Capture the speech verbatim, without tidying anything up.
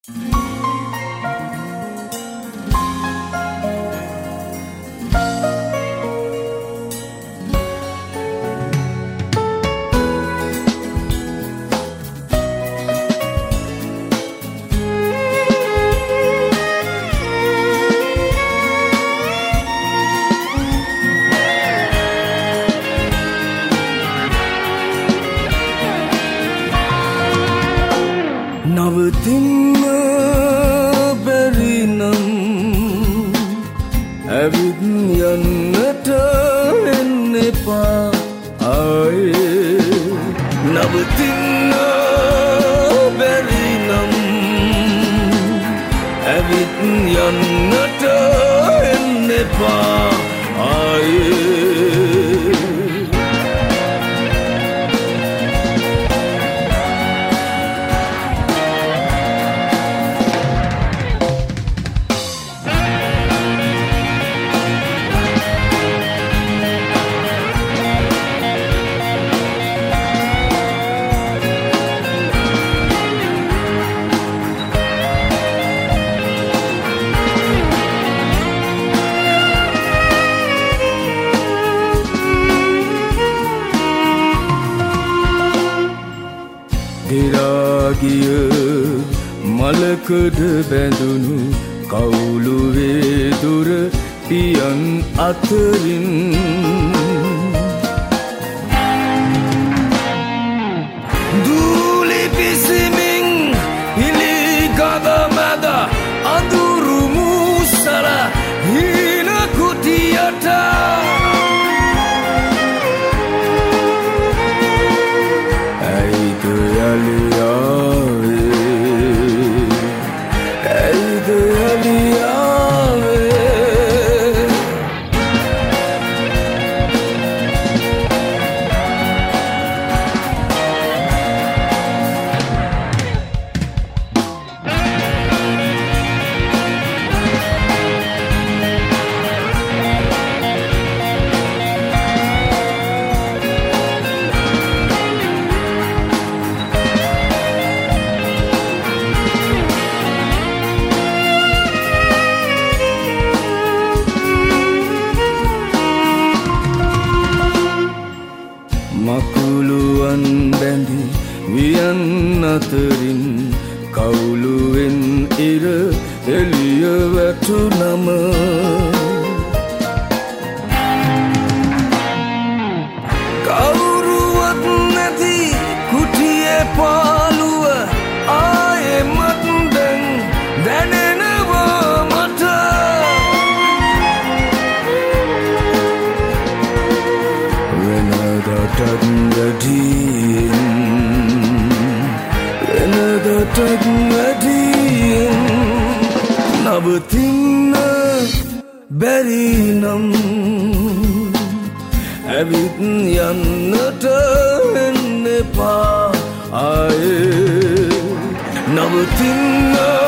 නවතින්න බැරි නම් ඇවිත් යන්නට එන්න එපා ආයේ නවතින්න බැරි නම් ඇවිත් යන්නට එන්න එපා ආයේ දිරාගිය මලකඩ බැඳුණු කවුළුවේ දුර පියන් අතරින් දූලි පිසිමින් පිළිගඳ මැද අඳුරු මූසල හීන කුටියට මකුළුවන් බැඳි වියන් අතරින් කවුළුවෙන් ඉර එළිය වැටුනම කවුරුවත් නැති කුටියේ පාළුව ආයෙමත් දැන් දැනෙනවා මට වෙනදටත් වැඩියෙන් වෙනදටත් වැඩියෙන් නවතින්න බැරි නම් ඇවිත් යන්නට එන්න එපා ආයේ නවතින්න